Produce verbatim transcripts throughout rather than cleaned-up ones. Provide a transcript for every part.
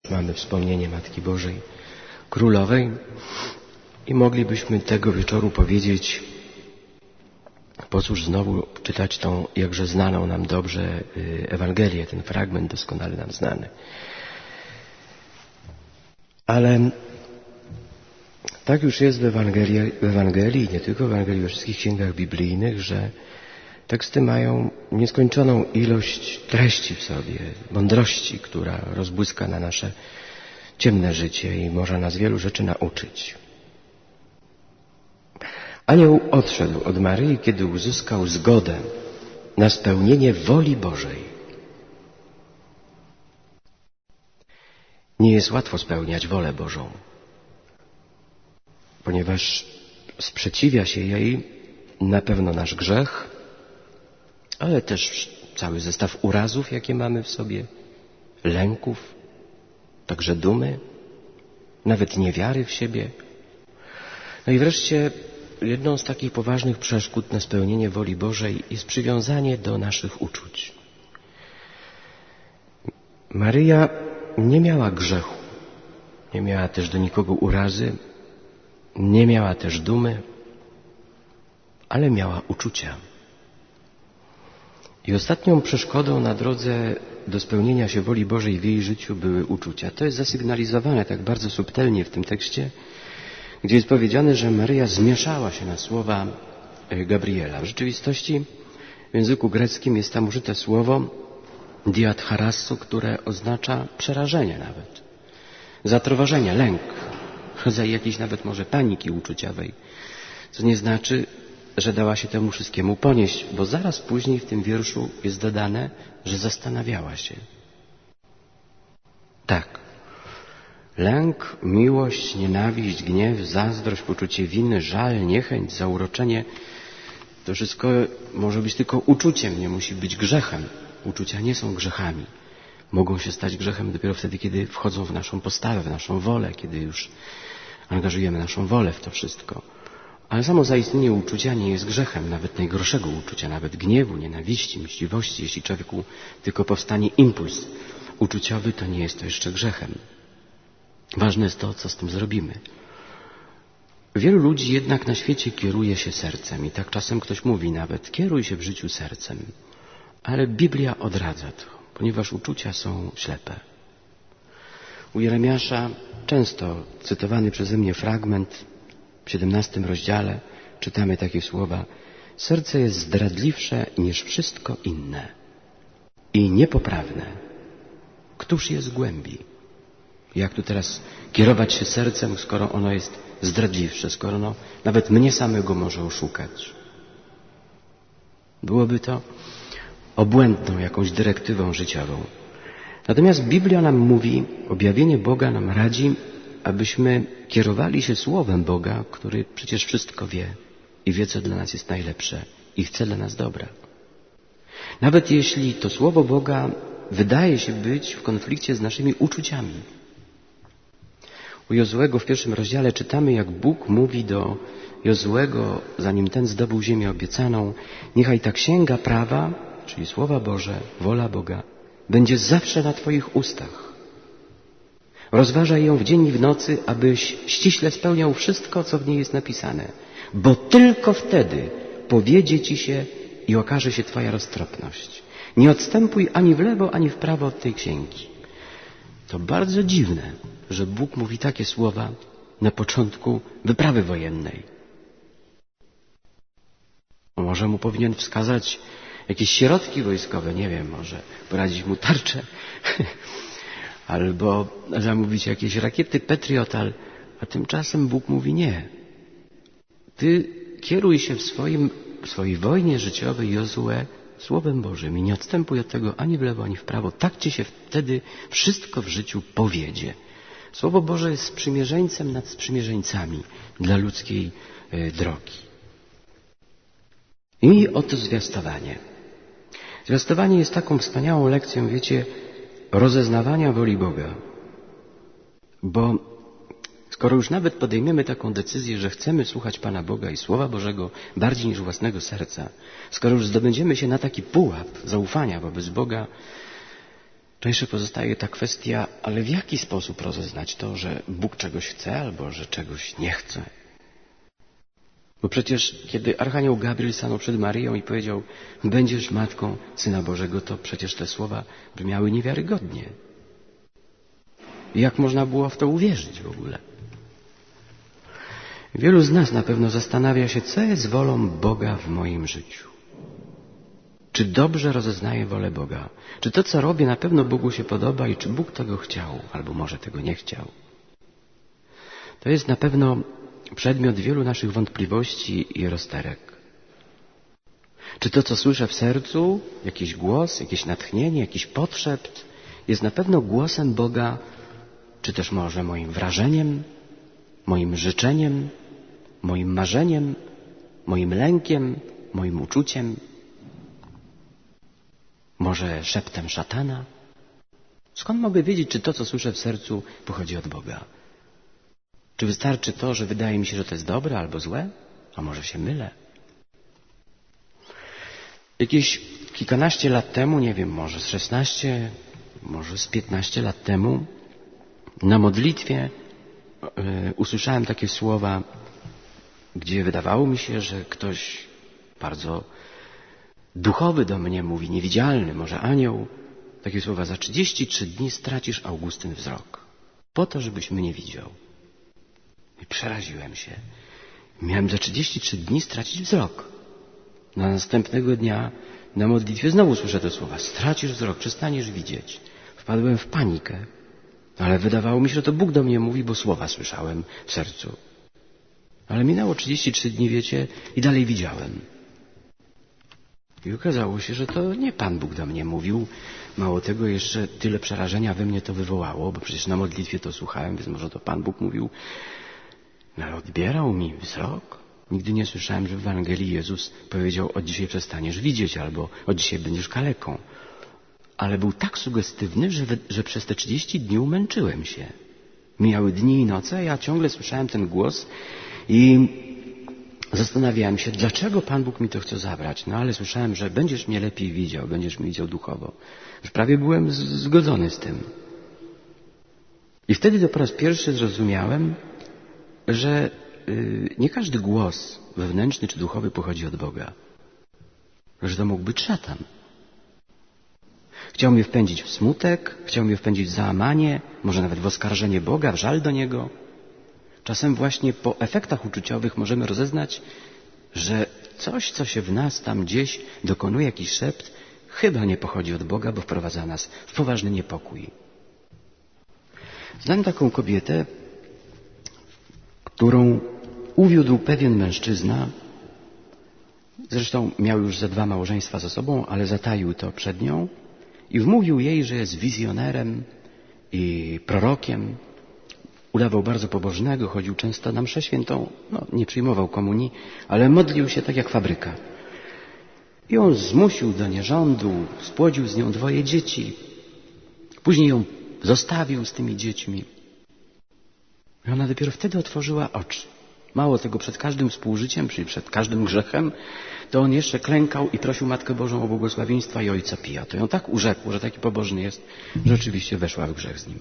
Mamy wspomnienie Matki Bożej Królowej i moglibyśmy tego wieczoru powiedzieć, po cóż znowu czytać tą jakże znaną nam dobrze Ewangelię, ten fragment doskonale nam znany. Ale tak już jest w Ewangelii, w Ewangelii, nie tylko w Ewangelii, we wszystkich księgach biblijnych, że teksty mają nieskończoną ilość treści w sobie, mądrości, która rozbłyska na nasze ciemne życie i może nas wielu rzeczy nauczyć. Anioł odszedł od Maryi, kiedy uzyskał zgodę na spełnienie woli Bożej. Nie jest łatwo spełniać wolę Bożą, ponieważ sprzeciwia się jej na pewno nasz grzech, ale też cały zestaw urazów, jakie mamy w sobie, lęków, także dumy, nawet niewiary w siebie. No i wreszcie jedną z takich poważnych przeszkód na spełnienie woli Bożej jest przywiązanie do naszych uczuć. Maryja nie miała grzechu, nie miała też do nikogo urazy, nie miała też dumy, ale miała uczucia. I ostatnią przeszkodą na drodze do spełnienia się woli Bożej w jej życiu były uczucia. To jest zasygnalizowane tak bardzo subtelnie w tym tekście, gdzie jest powiedziane, że Maryja zmieszała się na słowa Gabriela. W rzeczywistości w języku greckim jest tam użyte słowo diatharasso, które oznacza przerażenie nawet, zatrwożenie, lęk, rodzaj jakiejś nawet może paniki uczuciowej, co nie znaczy, że dała się temu wszystkiemu ponieść, bo zaraz później w tym wierszu jest dodane, że zastanawiała się. Tak. Lęk, miłość, nienawiść, gniew, zazdrość, poczucie winy, żal, niechęć, zauroczenie, to wszystko może być tylko uczuciem, nie musi być grzechem. Uczucia nie są grzechami. Mogą się stać grzechem dopiero wtedy, kiedy wchodzą w naszą postawę, w naszą wolę, kiedy już angażujemy naszą wolę w to wszystko. Ale samo zaistnienie uczucia nie jest grzechem, nawet najgorszego uczucia, nawet gniewu, nienawiści, mściwości. Jeśli człowieku tylko powstanie impuls uczuciowy, to nie jest to jeszcze grzechem. Ważne jest to, co z tym zrobimy. Wielu ludzi jednak na świecie kieruje się sercem i tak czasem ktoś mówi nawet, kieruj się w życiu sercem. Ale Biblia odradza to, ponieważ uczucia są ślepe. U Jeremiasza często cytowany przeze mnie fragment w siedemnastym rozdziale czytamy takie słowa: serce jest zdradliwsze niż wszystko inne i niepoprawne. Któż je zgłębi? Jak tu teraz kierować się sercem, skoro ono jest zdradliwsze, skoro ono nawet mnie samego może oszukać? Byłoby to obłędną jakąś dyrektywą życiową. Natomiast Biblia nam mówi, objawienie Boga nam radzi, abyśmy kierowali się Słowem Boga, który przecież wszystko wie i wie, co dla nas jest najlepsze i chce dla nas dobra. Nawet jeśli to Słowo Boga wydaje się być w konflikcie z naszymi uczuciami. U Jozuego w pierwszym rozdziale czytamy, jak Bóg mówi do Jozuego, zanim ten zdobył ziemię obiecaną: niechaj ta księga prawa, czyli Słowa Boże, wola Boga, będzie zawsze na Twoich ustach. Rozważaj ją w dzień i w nocy, abyś ściśle spełniał wszystko, co w niej jest napisane, bo tylko wtedy powiedzie Ci się i okaże się Twoja roztropność. Nie odstępuj ani w lewo, ani w prawo od tej księgi. To bardzo dziwne, że Bóg mówi takie słowa na początku wyprawy wojennej. Może mu powinien wskazać jakieś środki wojskowe, nie wiem, może poradzić mu tarczę, albo zamówić jakieś rakiety Patriot, a tymczasem Bóg mówi nie. Ty kieruj się w, swoim, w swojej wojnie życiowej, Jozue, Słowem Bożym i nie odstępuj od tego ani w lewo, ani w prawo. Tak Ci się wtedy wszystko w życiu powiedzie. Słowo Boże jest sprzymierzeńcem nad sprzymierzeńcami dla ludzkiej y, drogi. I oto zwiastowanie. Zwiastowanie jest taką wspaniałą lekcją, wiecie, rozeznawania woli Boga. Bo skoro już nawet podejmiemy taką decyzję, że chcemy słuchać Pana Boga i Słowa Bożego bardziej niż własnego serca, skoro już zdobędziemy się na taki pułap zaufania wobec Boga, To jeszcze pozostaje ta kwestia, ale w jaki sposób rozeznać to, że Bóg czegoś chce albo że czegoś nie chce? Bo przecież kiedy Archanioł Gabriel stanął przed Maryją i powiedział: będziesz matką Syna Bożego, to przecież te słowa brzmiały niewiarygodnie. Jak można było w to uwierzyć w ogóle? Wielu z nas na pewno zastanawia się, co jest wolą Boga w moim życiu. Czy dobrze rozeznaję wolę Boga? Czy to, co robię, na pewno Bogu się podoba i czy Bóg tego chciał, albo może tego nie chciał? To jest na pewno przedmiot wielu naszych wątpliwości i rozterek. Czy to, co słyszę w sercu, jakiś głos, jakieś natchnienie, jakiś potrzebt, jest na pewno głosem Boga, czy też może moim wrażeniem, moim życzeniem, moim marzeniem, moim lękiem, moim uczuciem? Może szeptem szatana? Skąd mogę wiedzieć, czy to, co słyszę w sercu, pochodzi od Boga? Czy wystarczy to, że wydaje mi się, że to jest dobre albo złe? A może się mylę? Jakieś kilkanaście lat temu, nie wiem, może z szesnaście, może z piętnaście lat temu, na modlitwie yy, usłyszałem takie słowa, gdzie wydawało mi się, że ktoś bardzo duchowy do mnie mówi, niewidzialny, może anioł, takie słowa: za trzydzieści trzy dni stracisz, Augustyn, wzrok, po to, żebyś mnie widział. I przeraziłem się. Miałem za trzydzieści trzy dni stracić wzrok. Na następnego dnia na modlitwie znowu słyszę te słowa: stracisz wzrok, przestaniesz widzieć. Wpadłem w panikę, ale wydawało mi się, że to Bóg do mnie mówi, bo słowa słyszałem w sercu. Ale minęło trzydzieści trzy dni, wiecie, i dalej widziałem. I okazało się, że to nie Pan Bóg do mnie mówił. Mało tego, jeszcze tyle przerażenia we mnie to wywołało, bo przecież na modlitwie to słuchałem, więc może to Pan Bóg mówił. No ale odbierał mi wzrok. Nigdy nie słyszałem, że w Ewangelii Jezus powiedział: od dzisiaj przestaniesz widzieć, albo od dzisiaj będziesz kaleką. Ale był tak sugestywny, że, że przez te trzydzieści dni umęczyłem się. Mijały dni i noce, a ja ciągle słyszałem ten głos i zastanawiałem się, dlaczego Pan Bóg mi to chce zabrać. No ale słyszałem, że będziesz mnie lepiej widział, będziesz mnie widział duchowo. Już prawie byłem zgodzony z tym. I wtedy to po raz pierwszy zrozumiałem, że yy, nie każdy głos wewnętrzny czy duchowy pochodzi od Boga. Że to mógł być szatan. Chciał mnie wpędzić w smutek, chciał mnie wpędzić w załamanie, może nawet w oskarżenie Boga, w żal do Niego. Czasem właśnie po efektach uczuciowych możemy rozeznać, że coś, co się w nas tam gdzieś dokonuje, jakiś szept, chyba nie pochodzi od Boga, bo wprowadza nas w poważny niepokój. Znam taką kobietę, którą uwiódł pewien mężczyzna. Zresztą miał już ze dwa małżeństwa za sobą, ale zataił to przed nią i wmówił jej, że jest wizjonerem i prorokiem. Udawał bardzo pobożnego, chodził często na mszę świętą, no, nie przyjmował komunii, ale modlił się tak jak fabryka. I on zmusił do nierządu, spłodził z nią dwoje dzieci. Później ją zostawił z tymi dziećmi. I ona dopiero wtedy otworzyła oczy. Mało tego, przed każdym współżyciem, czyli przed każdym grzechem, to on jeszcze klękał i prosił Matkę Bożą o błogosławieństwa i Ojca Pija. To ją tak urzekło, że taki pobożny jest, że oczywiście weszła w grzech z nim.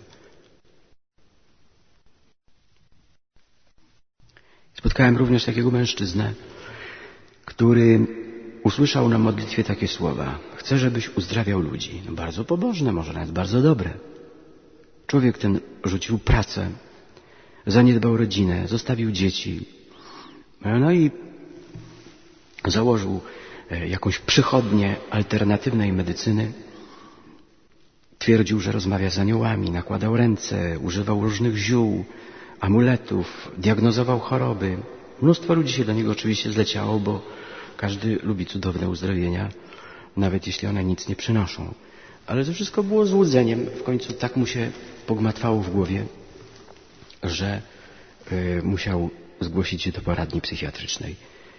Spotkałem również takiego mężczyznę, który usłyszał na modlitwie takie słowa: chcę, żebyś uzdrawiał ludzi. No, bardzo pobożne, może nawet bardzo dobre. Człowiek ten rzucił pracę, zaniedbał rodzinę, zostawił dzieci. No i założył jakąś przychodnię alternatywnej medycyny. Twierdził, że rozmawia z aniołami, nakładał ręce, używał różnych ziół, amuletów, diagnozował choroby. Mnóstwo ludzi się do niego oczywiście zleciało, bo każdy lubi cudowne uzdrowienia, nawet jeśli one nic nie przynoszą. Ale to wszystko było złudzeniem. W końcu tak mu się pogmatwało w głowie, że y, musiał zgłosić się do poradni psychiatrycznej.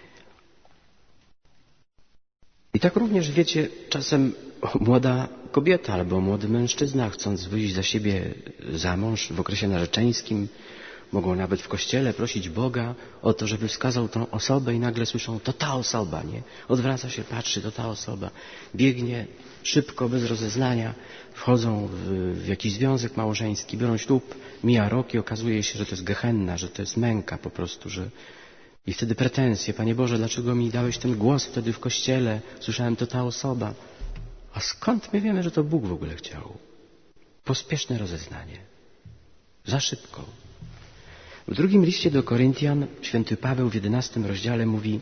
I tak również, wiecie, czasem młoda kobieta albo młody mężczyzna, chcąc wyjść za siebie za mąż w okresie narzeczeńskim, Mogą nawet w kościele prosić Boga o to, żeby wskazał tą osobę i nagle słyszą, to ta osoba, nie? Odwraca się, patrzy, to ta osoba. Biegnie szybko, bez rozeznania, wchodzą w, w jakiś związek małżeński, biorą ślub, mija rok i okazuje się, że to jest gehenna, że to jest męka po prostu, że... I wtedy pretensje, Panie Boże, dlaczego mi dałeś ten głos wtedy w kościele? Słyszałem, to ta osoba. A skąd my wiemy, że to Bóg w ogóle chciał? Pospieszne rozeznanie. Za szybko. W drugim liście do Koryntian święty Paweł w jedenastym rozdziale mówi: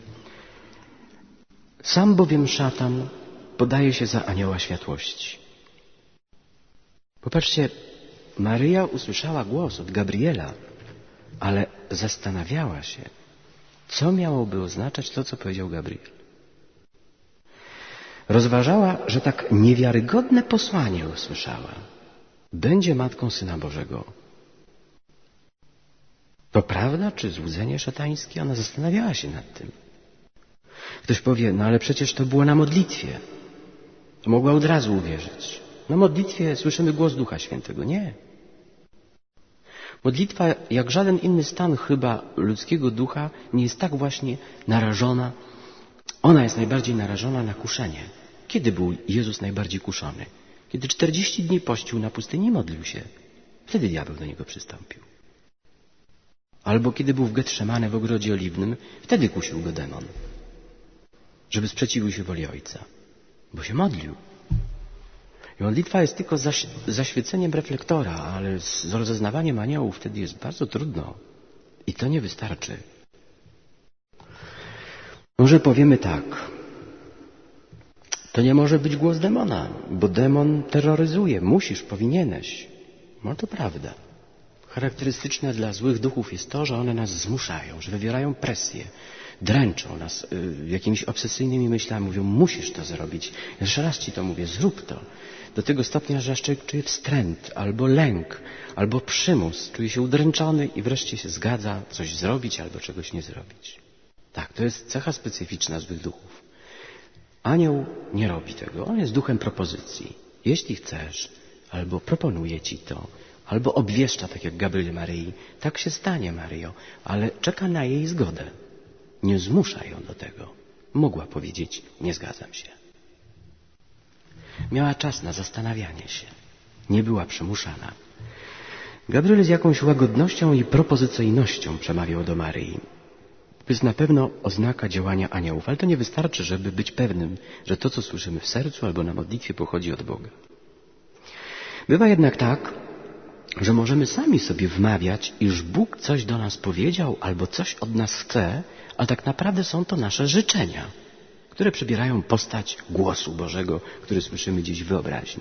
sam bowiem szatan podaje się za anioła światłości. Popatrzcie, Maryja usłyszała głos od Gabriela, ale zastanawiała się, co miałoby oznaczać to, co powiedział Gabriel. Rozważała, że tak niewiarygodne posłanie usłyszała. Będzie matką Syna Bożego. To prawda, czy złudzenie szatańskie? Ona zastanawiała się nad tym. Ktoś powie, no ale przecież to było na modlitwie. To mogła od razu uwierzyć. Na modlitwie słyszymy głos Ducha Świętego. Nie. Modlitwa, jak żaden inny stan chyba ludzkiego ducha, nie jest tak właśnie narażona. Ona jest najbardziej narażona na kuszenie. Kiedy był Jezus najbardziej kuszony? Kiedy czterdzieści dni pościł na pustyni i modlił się. Wtedy diabeł do niego przystąpił. Albo kiedy był w Getszemane w ogrodzie oliwnym, wtedy kusił go demon, żeby sprzeciwił się woli Ojca, bo się modlił. I modlitwa jest tylko zaś, zaświeceniem reflektora, ale z, z rozeznawaniem aniołów wtedy jest bardzo trudno. I to nie wystarczy. Może powiemy tak. To nie może być głos demona, bo demon terroryzuje. Musisz, powinieneś. No to prawda. Charakterystyczne dla złych duchów jest to, że one nas zmuszają, że wywierają presję, dręczą nas y, jakimiś obsesyjnymi myślami. Mówią, musisz to zrobić. Jeszcze raz ci to mówię, zrób to. Do tego stopnia, że aż człowiek czuje wstręt, albo lęk, albo przymus. Czuje się udręczony i wreszcie się zgadza coś zrobić albo czegoś nie zrobić. Tak, to jest cecha specyficzna złych duchów. Anioł nie robi tego. On jest duchem propozycji. Jeśli chcesz, albo proponuje ci to, albo obwieszcza, tak jak Gabriel Maryi, tak się stanie, Maryjo, ale czeka na jej zgodę. Nie zmusza ją do tego. Mogła powiedzieć, nie zgadzam się. Miała czas na zastanawianie się. Nie była przymuszana. Gabriel z jakąś łagodnością i propozycyjnością przemawiał do Maryi. To jest na pewno oznaka działania aniołów, ale to nie wystarczy, żeby być pewnym, że to, co słyszymy w sercu albo na modlitwie, pochodzi od Boga. Bywa jednak tak, że możemy sami sobie wmawiać, iż Bóg coś do nas powiedział albo coś od nas chce, a tak naprawdę są to nasze życzenia, które przybierają postać głosu Bożego, który słyszymy gdzieś w wyobraźni.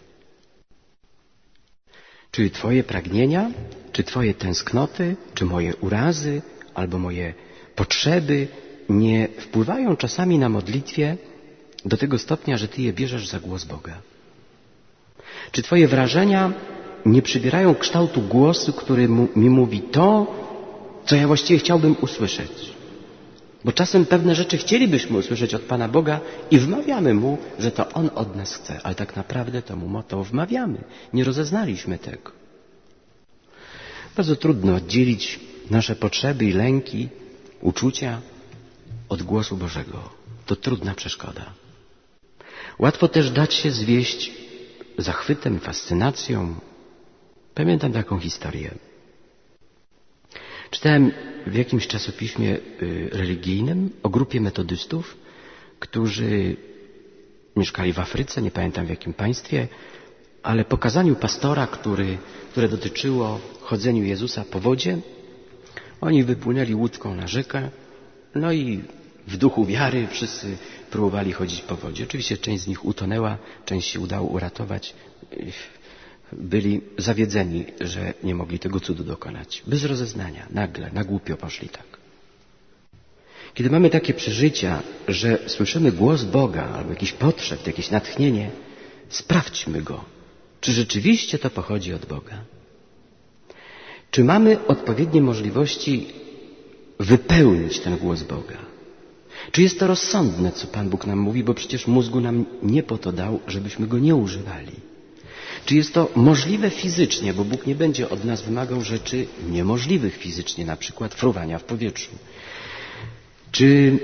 Czy Twoje pragnienia, czy Twoje tęsknoty, czy moje urazy, albo moje potrzeby nie wpływają czasami na modlitwie do tego stopnia, że Ty je bierzesz za głos Boga? Czy Twoje wrażenia nie przybierają kształtu głosu, który mi mówi to, co ja właściwie chciałbym usłyszeć? Bo czasem pewne rzeczy chcielibyśmy usłyszeć od Pana Boga i wmawiamy Mu, że to On od nas chce, ale tak naprawdę to Mu to wmawiamy. Nie rozeznaliśmy tego. Bardzo trudno oddzielić nasze potrzeby i lęki, uczucia od głosu Bożego. To trudna przeszkoda. Łatwo też dać się zwieść zachwytem, fascynacją. Pamiętam taką historię. Czytałem w jakimś czasopiśmie religijnym o grupie metodystów, którzy mieszkali w Afryce, nie pamiętam w jakim państwie, ale po kazaniu pastora, który, które dotyczyło chodzeniu Jezusa po wodzie, oni wypłynęli łódką na rzekę, no i w duchu wiary wszyscy próbowali chodzić po wodzie. Oczywiście część z nich utonęła, część się udało uratować. Byli zawiedzeni, że nie mogli tego cudu dokonać. Bez rozeznania, nagle, na głupio poszli tak. Kiedy mamy takie przeżycia, że słyszymy głos Boga albo jakiś potrzeb, jakieś natchnienie, sprawdźmy go. Czy rzeczywiście to pochodzi od Boga? Czy mamy odpowiednie możliwości wypełnić ten głos Boga? Czy jest to rozsądne, co Pan Bóg nam mówi, bo przecież mózgu nam nie po to dał, żebyśmy go nie używali. Czy jest to możliwe fizycznie, bo Bóg nie będzie od nas wymagał rzeczy niemożliwych fizycznie, na przykład fruwania w powietrzu. Czy,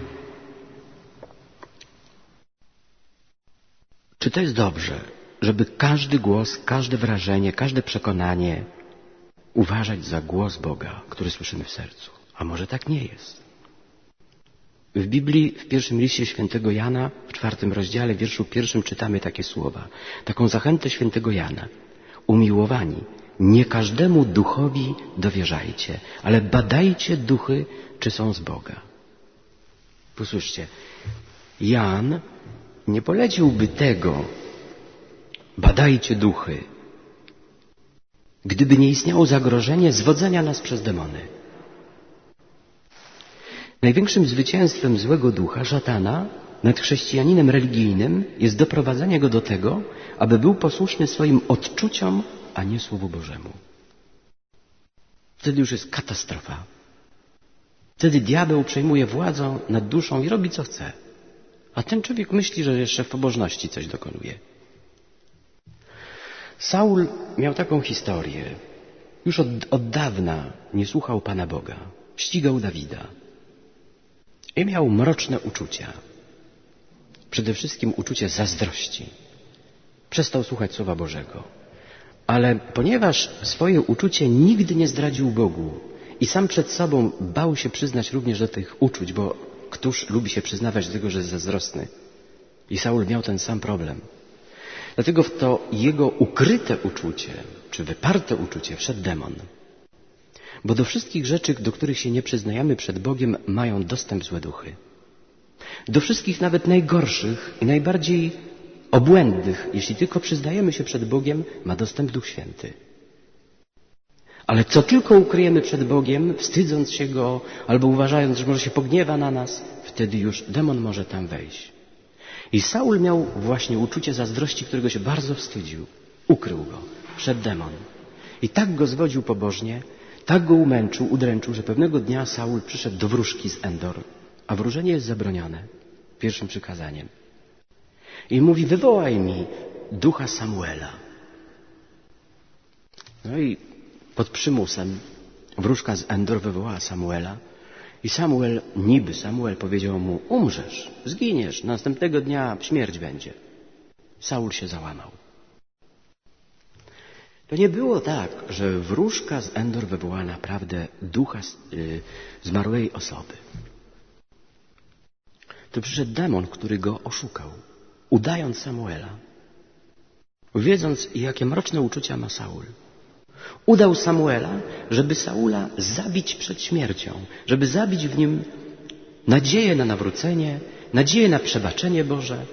czy to jest dobrze, żeby każdy głos, każde wrażenie, każde przekonanie uważać za głos Boga, który słyszymy w sercu? A może tak nie jest? W Biblii, w pierwszym liście świętego Jana, w czwartym rozdziale, w wierszu pierwszym czytamy takie słowa. Taką zachętę świętego Jana. Umiłowani, nie każdemu duchowi dowierzajcie, ale badajcie duchy, czy są z Boga. Posłyszcie, Jan nie poleciłby tego, badajcie duchy, gdyby nie istniało zagrożenie zwodzenia nas przez demony. Największym zwycięstwem złego ducha, szatana, nad chrześcijaninem religijnym jest doprowadzenie go do tego, aby był posłuszny swoim odczuciom, a nie Słowu Bożemu. Wtedy już jest katastrofa. Wtedy diabeł przejmuje władzę nad duszą i robi co chce. A ten człowiek myśli, że jeszcze w pobożności coś dokonuje. Saul miał taką historię. Już od, od dawna nie słuchał Pana Boga. Ścigał Dawida. I miał mroczne uczucia. Przede wszystkim uczucie zazdrości. Przestał słuchać Słowa Bożego. Ale ponieważ swoje uczucie nigdy nie zdradził Bogu i sam przed sobą bał się przyznać również do tych uczuć, bo któż lubi się przyznawać do tego, że jest zazdrosny? I Saul miał ten sam problem. Dlatego w to jego ukryte uczucie, czy wyparte uczucie wszedł demon. Bo do wszystkich rzeczy, do których się nie przyznajemy przed Bogiem, mają dostęp złe duchy. Do wszystkich nawet najgorszych i najbardziej obłędnych, jeśli tylko przyznajemy się przed Bogiem, ma dostęp Duch Święty. Ale co tylko ukryjemy przed Bogiem, wstydząc się Go albo uważając, że może się pogniewa na nas, wtedy już demon może tam wejść. I Saul miał właśnie uczucie zazdrości, którego się bardzo wstydził. Ukrył go przed demon. I tak go zwodził pobożnie, tak go umęczył, udręczył, że pewnego dnia Saul przyszedł do wróżki z Endor, a wróżenie jest zabronione pierwszym przykazaniem. I mówi, wywołaj mi ducha Samuela. No i pod przymusem wróżka z Endor wywołała Samuela i Samuel, niby Samuel powiedział mu, umrzesz, zginiesz, następnego dnia śmierć będzie. Saul się załamał. To nie było tak, że wróżka z Endor wywołała naprawdę ducha yy, zmarłej osoby. To przyszedł demon, który go oszukał, udając Samuela, wiedząc, jakie mroczne uczucia ma Saul. Udał Samuela, żeby Saula zabić przed śmiercią, żeby zabić w nim nadzieję na nawrócenie, nadzieję na przebaczenie Boże.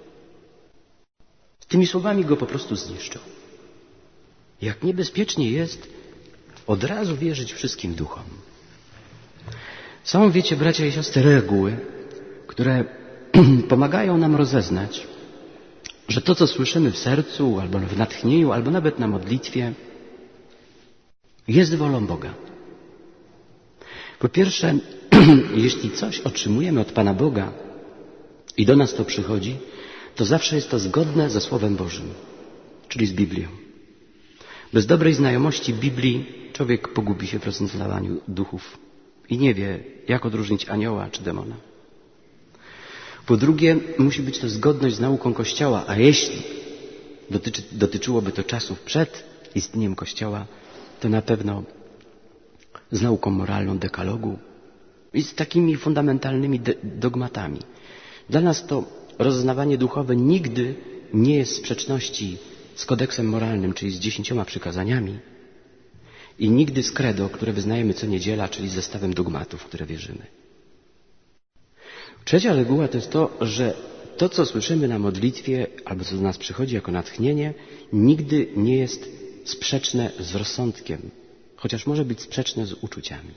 Tymi słowami go po prostu zniszczył. Jak niebezpiecznie jest od razu wierzyć wszystkim duchom. Są, wiecie, bracia i siostry, reguły, które pomagają nam rozeznać, że to, co słyszymy w sercu, albo w natchnieniu, albo nawet na modlitwie, jest wolą Boga. Po pierwsze, jeśli coś otrzymujemy od Pana Boga i do nas to przychodzi, to zawsze jest to zgodne ze Słowem Bożym, czyli z Biblią. Bez dobrej znajomości Biblii człowiek pogubi się w rozpoznawaniu duchów i nie wie, jak odróżnić anioła czy demona. Po drugie, musi być to zgodność z nauką Kościoła, a jeśli dotyczy, dotyczyłoby to czasów przed istnieniem Kościoła, to na pewno z nauką moralną dekalogu i z takimi fundamentalnymi dogmatami. Dla nas to rozeznawanie duchowe nigdy nie jest w sprzeczności z kodeksem moralnym, czyli z dziesięcioma przykazaniami i nigdy z credo, które wyznajemy co niedziela, czyli z zestawem dogmatów, w które wierzymy. Trzecia reguła to jest to, że to, co słyszymy na modlitwie albo co do nas przychodzi jako natchnienie, nigdy nie jest sprzeczne z rozsądkiem, chociaż może być sprzeczne z uczuciami.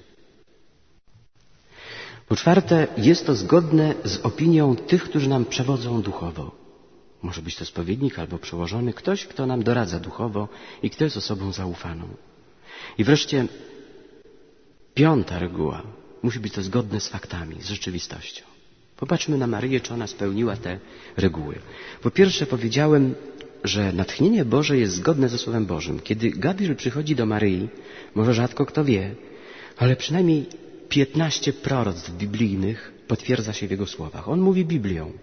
Po czwarte, jest to zgodne z opinią tych, którzy nam przewodzą duchowo. Może być to spowiednik albo przełożony, ktoś, kto nam doradza duchowo i kto jest osobą zaufaną. I wreszcie piąta reguła. Musi być to zgodne z faktami, z rzeczywistością. Popatrzmy na Maryję, czy ona spełniła te reguły. Po pierwsze powiedziałem, że natchnienie Boże jest zgodne ze Słowem Bożym. Kiedy Gabriel przychodzi do Maryi, może rzadko kto wie, ale przynajmniej piętnaście proroctw biblijnych potwierdza się w jego słowach. On mówi Biblią.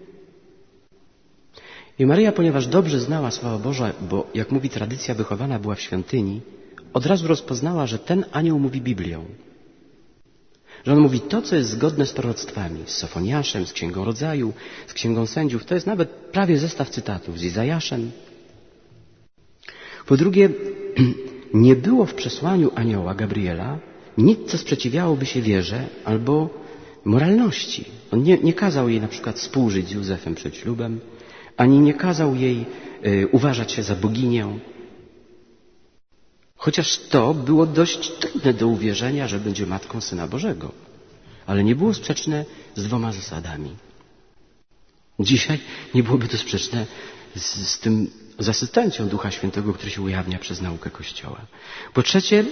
I Maryja, ponieważ dobrze znała Słowo Boże, bo jak mówi tradycja, wychowana była w świątyni, od razu rozpoznała, że ten anioł mówi Biblią. Że on mówi to, co jest zgodne z proroctwami, z Sofoniaszem, z Księgą Rodzaju, z Księgą Sędziów. To jest nawet prawie zestaw cytatów z Izajaszem. Po drugie, nie było w przesłaniu anioła Gabriela nic, co sprzeciwiałoby się wierze albo moralności. On nie, nie kazał jej na przykład współżyć z Józefem przed ślubem, ani nie kazał jej y, uważać się za boginię. Chociaż to było dość trudne do uwierzenia, że będzie matką Syna Bożego. Ale nie było sprzeczne z dwoma zasadami. Dzisiaj nie byłoby to sprzeczne z, z tym, z asystencją Ducha Świętego, który się ujawnia przez naukę Kościoła. Po trzecie,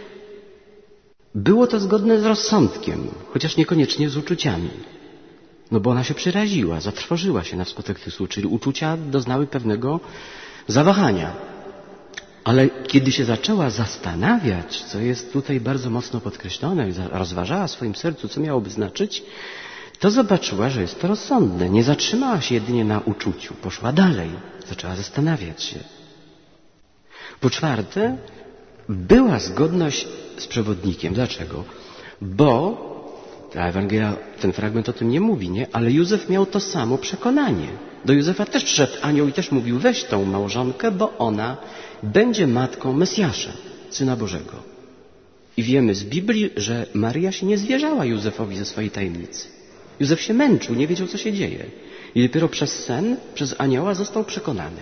było to zgodne z rozsądkiem, chociaż niekoniecznie z uczuciami. No bo ona się przeraziła, zatrwożyła się na wskutek tych słów, czyli uczucia doznały pewnego zawahania. Ale kiedy się zaczęła zastanawiać, co jest tutaj bardzo mocno podkreślone, rozważała w swoim sercu, co miałoby znaczyć, to zobaczyła, że jest to rozsądne. Nie zatrzymała się jedynie na uczuciu, poszła dalej, zaczęła zastanawiać się. Po czwarte, była zgodność z przewodnikiem. Dlaczego? Bo ta Ewangelia, ten fragment o tym nie mówi, nie? Ale Józef miał to samo przekonanie. Do Józefa też przyszedł anioł i też mówił, weź tą małżonkę, bo ona będzie matką Mesjasza, Syna Bożego. I wiemy z Biblii, że Maryja się nie zwierzała Józefowi ze swojej tajemnicy. Józef się męczył, nie wiedział, co się dzieje. I dopiero przez sen, przez anioła został przekonany.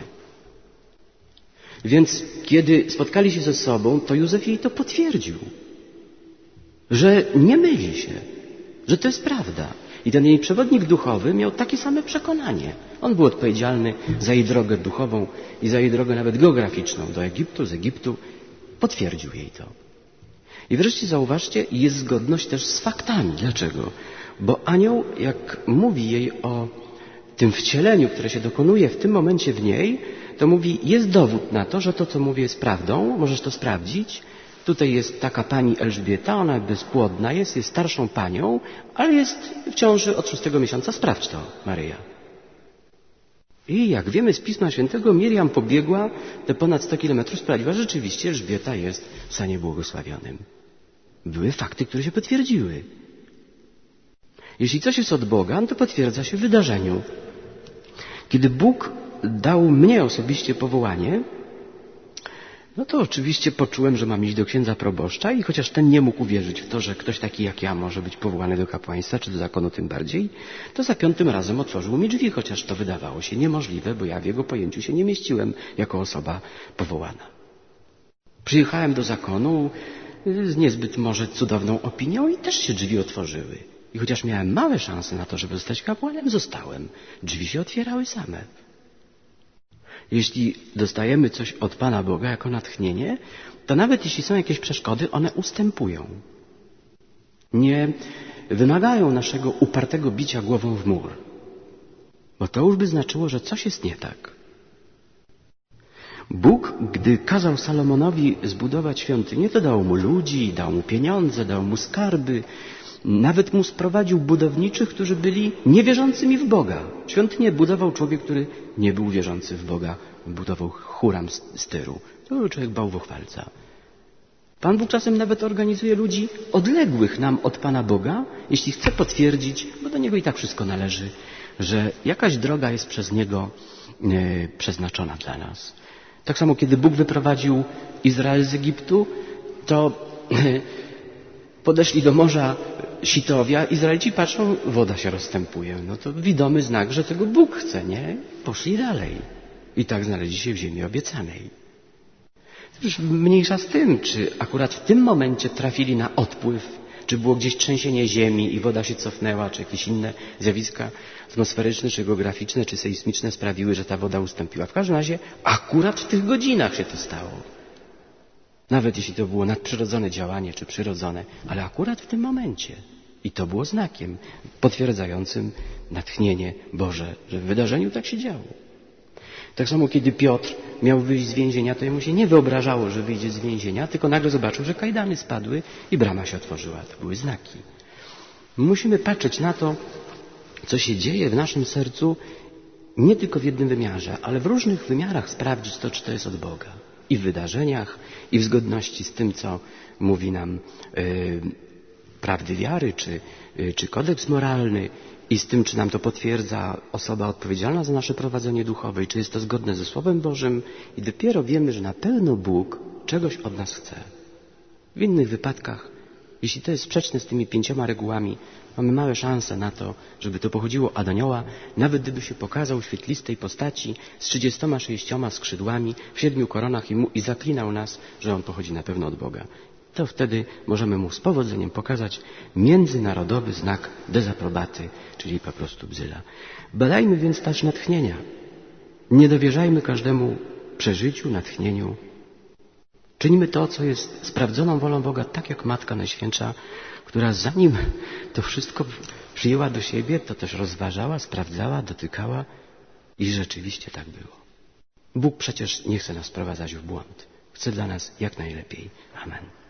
Więc kiedy spotkali się ze sobą, to Józef jej to potwierdził. Że nie myli się, że to jest prawda. I ten jej przewodnik duchowy miał takie same przekonanie. On był odpowiedzialny za jej drogę duchową i za jej drogę nawet geograficzną do Egiptu, z Egiptu. Potwierdził jej to. I wreszcie zauważcie, jest zgodność też z faktami. Dlaczego? Bo anioł, jak mówi jej o tym wcieleniu, które się dokonuje w tym momencie w niej, to mówi, jest dowód na to, że to, co mówię, jest prawdą, możesz to sprawdzić. Tutaj jest taka pani Elżbieta, ona bezpłodna jest, jest starszą panią, ale jest w ciąży od szóstego miesiąca. Sprawdź to, Maryja. I jak wiemy z Pisma Świętego, Miriam pobiegła te ponad sto kilometrów, sprawdziła, że rzeczywiście Elżbieta jest w stanie błogosławionym. Były fakty, które się potwierdziły. Jeśli coś jest od Boga, to potwierdza się w wydarzeniu. Kiedy Bóg dał mnie osobiście powołanie, no to oczywiście poczułem, że mam iść do księdza proboszcza i chociaż ten nie mógł uwierzyć w to, że ktoś taki jak ja może być powołany do kapłaństwa, czy do zakonu tym bardziej, to za piątym razem otworzył mi drzwi, chociaż to wydawało się niemożliwe, bo ja w jego pojęciu się nie mieściłem jako osoba powołana. Przyjechałem do zakonu z niezbyt może cudowną opinią i też się drzwi otworzyły. I chociaż miałem małe szanse na to, żeby zostać kapłanem, zostałem. Drzwi się otwierały same. Jeśli dostajemy coś od Pana Boga jako natchnienie, to nawet jeśli są jakieś przeszkody, one ustępują. Nie wymagają naszego upartego bicia głową w mur. Bo to już by znaczyło, że coś jest nie tak. Bóg, gdy kazał Salomonowi zbudować świątynię, to dał mu ludzi, dał mu pieniądze, dał mu skarby. Nawet mu sprowadził budowniczych, którzy byli niewierzącymi w Boga. Świątynię budował człowiek, który nie był wierzący w Boga. Budował Huram z Tyru. To był człowiek bałwochwalca. Pan Bóg czasem nawet organizuje ludzi odległych nam od Pana Boga, jeśli chce potwierdzić, bo do Niego i tak wszystko należy, że jakaś droga jest przez Niego e, przeznaczona dla nas. Tak samo, kiedy Bóg wyprowadził Izrael z Egiptu, to e, podeszli do morza Sitowia, Izraelici patrzą, woda się rozstępuje. No to widomy znak, że tego Bóg chce, nie? Poszli dalej. I tak znaleźli się w ziemi obiecanej. Już mniejsza z tym, czy akurat w tym momencie trafili na odpływ, czy było gdzieś trzęsienie ziemi i woda się cofnęła, czy jakieś inne zjawiska atmosferyczne, czy geograficzne, czy sejsmiczne sprawiły, że ta woda ustąpiła. W każdym razie akurat w tych godzinach się to stało. Nawet jeśli to było nadprzyrodzone działanie, czy przyrodzone, ale akurat w tym momencie. I to było znakiem potwierdzającym natchnienie Boże, że w wydarzeniu tak się działo. Tak samo kiedy Piotr miał wyjść z więzienia, to jemu się nie wyobrażało, że wyjdzie z więzienia, tylko nagle zobaczył, że kajdany spadły i brama się otworzyła. To były znaki. Musimy patrzeć na to, co się dzieje w naszym sercu, nie tylko w jednym wymiarze, ale w różnych wymiarach sprawdzić to, czy to jest od Boga. I w wydarzeniach, i w zgodności z tym, co mówi nam yy, prawdy wiary, czy, yy, czy kodeks moralny, i z tym, czy nam to potwierdza osoba odpowiedzialna za nasze prowadzenie duchowe, i czy jest to zgodne ze Słowem Bożym, i dopiero wiemy, że na pewno Bóg czegoś od nas chce. W innych wypadkach, jeśli to jest sprzeczne z tymi pięcioma regułami, mamy małe szanse na to, żeby to pochodziło od anioła, nawet gdyby się pokazał w świetlistej postaci z trzydziestoma sześcioma skrzydłami, w siedmiu koronach i, mu, i zaklinał nas, że on pochodzi na pewno od Boga. To wtedy możemy mu z powodzeniem pokazać międzynarodowy znak dezaprobaty, czyli po prostu bzyla. Badajmy więc też natchnienia. Nie dowierzajmy każdemu przeżyciu, natchnieniu. Czynimy to, co jest sprawdzoną wolą Boga, tak jak Matka Najświętsza, która zanim to wszystko przyjęła do siebie, to też rozważała, sprawdzała, dotykała i rzeczywiście tak było. Bóg przecież nie chce nas wprowadzać w błąd. Chce dla nas jak najlepiej. Amen.